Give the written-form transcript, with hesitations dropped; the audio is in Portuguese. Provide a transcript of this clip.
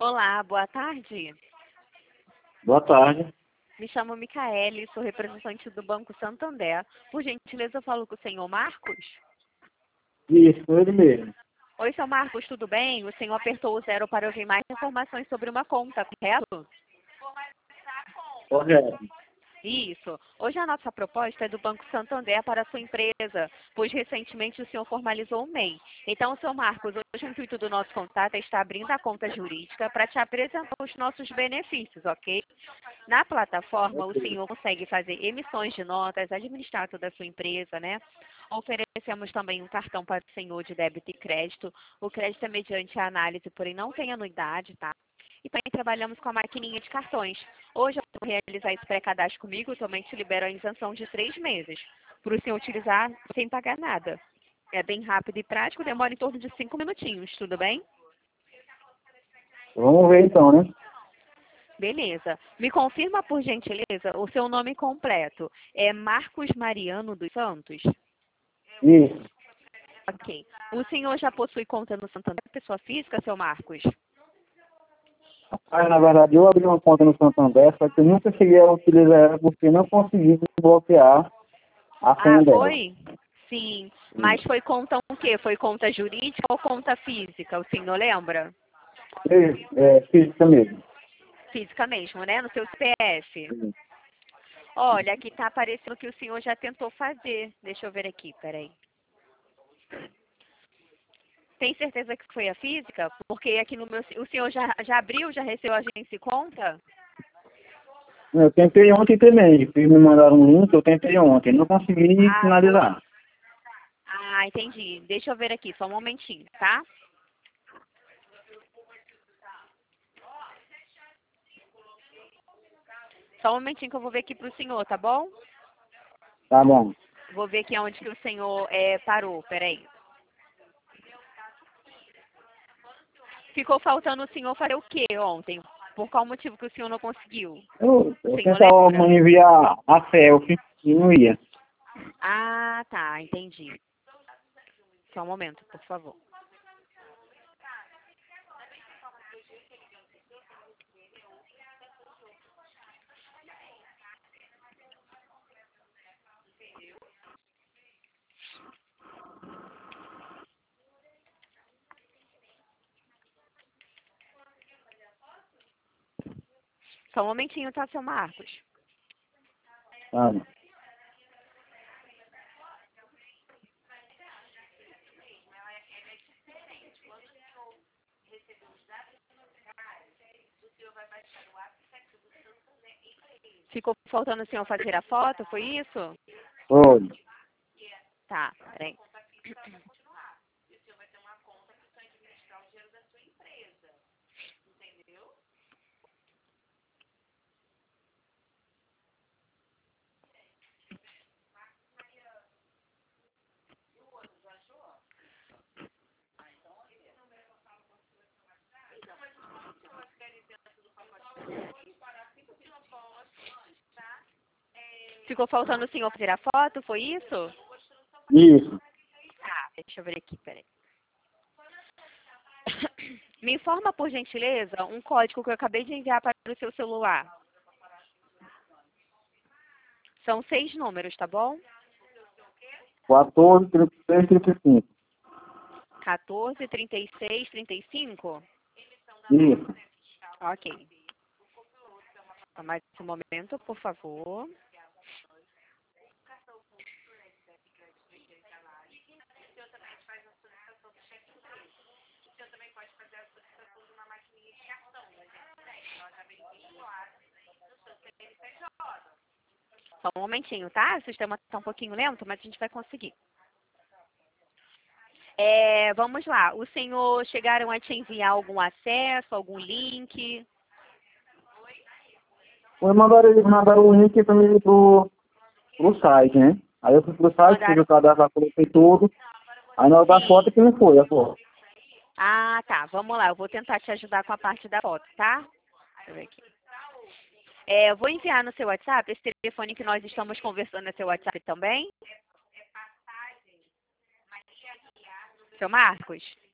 Olá, boa tarde. Boa tarde. Me chamo Micaele, sou representante do Banco Santander. Por gentileza, eu falo com o senhor Marcos? Isso, ele mesmo. Oi, senhor Marcos, tudo bem? O senhor apertou o 0 para ouvir mais informações sobre uma conta, correto? Correto. Isso. Hoje a nossa proposta é do Banco Santander para a sua empresa, pois recentemente o senhor formalizou o MEI. Então, senhor Marcos, hoje o intuito do nosso contato é estar abrindo a conta jurídica para te apresentar os nossos benefícios, ok? Na plataforma, o senhor consegue fazer emissões de notas, administrar toda a sua empresa, né? Oferecemos também um cartão para o senhor de débito e crédito. O crédito é mediante a análise, porém não tem anuidade, tá? E também trabalhamos com a maquininha de cartões. Hoje, eu vou realizar esse pré-cadastro comigo, eu também te libero a isenção de 3 meses, para o senhor utilizar sem pagar nada. É bem rápido e prático, demora em torno de 5 minutinhos, tudo bem? Vamos ver então, né? Beleza. Me confirma, por gentileza, o seu nome completo. É Marcos Mariano dos Santos? Isso. Ok. O senhor já possui conta no Santander, pessoa física, seu Marcos? Mas, na verdade, eu abri uma conta no Santander, só que eu nunca cheguei a utilizar ela porque não consegui desbloquear a senha Ah, dela. foi? Sim. Mas foi conta o quê? Foi conta jurídica ou conta física? O senhor lembra? Física mesmo. Física mesmo, né? No seu CPF. Olha, aqui tá aparecendo que o senhor já tentou fazer. Deixa eu ver aqui, peraí. Tem certeza que foi a física? Porque aqui no meu... O senhor já abriu, já recebeu a agência e conta? Eu tentei ontem também. Eles me mandaram um link, eu tentei ontem. Não consegui Ah, foi? finalizar. Ah, entendi. Deixa eu ver aqui, só um momentinho, tá? Só um momentinho que eu vou ver aqui pro senhor, tá bom? Tá bom. Vou ver aqui onde que o senhor parou, peraí. Ficou faltando o senhor fazer o quê ontem? Por qual motivo que o senhor não conseguiu? O Eu senhor tentava lembra? enviar a selfie e não ia. Ah, tá, entendi. Só um momento, por favor. Só um momentinho, tá, seu Marcos? Tá bom. Ficou faltando o senhor fazer a foto, foi isso? Foi. Tá, peraí. Ficou faltando o senhor fazer a foto, foi isso? Isso. Tá, deixa eu ver aqui, peraí. Me informa, por gentileza, um código que eu acabei de enviar para o seu celular. São 6 números, tá bom? 14, 33, 35. 14, 36, 35? Isso. Ok. Só mais um momento, por favor. Só um momentinho, tá? O sistema está um pouquinho lento, mas a gente vai conseguir. Vamos lá. O senhor chegaram a te enviar algum acesso, algum link? Eles mandaram o link para mim pro site, né? Aí eu fui pro site, fiz Mandaram. o cadastro, coloquei tudo. Aí na hora da foto Sim. que não foi, a foto. Ah, tá. Vamos lá. Eu vou tentar te ajudar com a parte da foto, tá? Deixa eu ver aqui. Eu vou enviar no seu WhatsApp. Esse telefone que nós estamos conversando é seu WhatsApp também? Seu Marcos?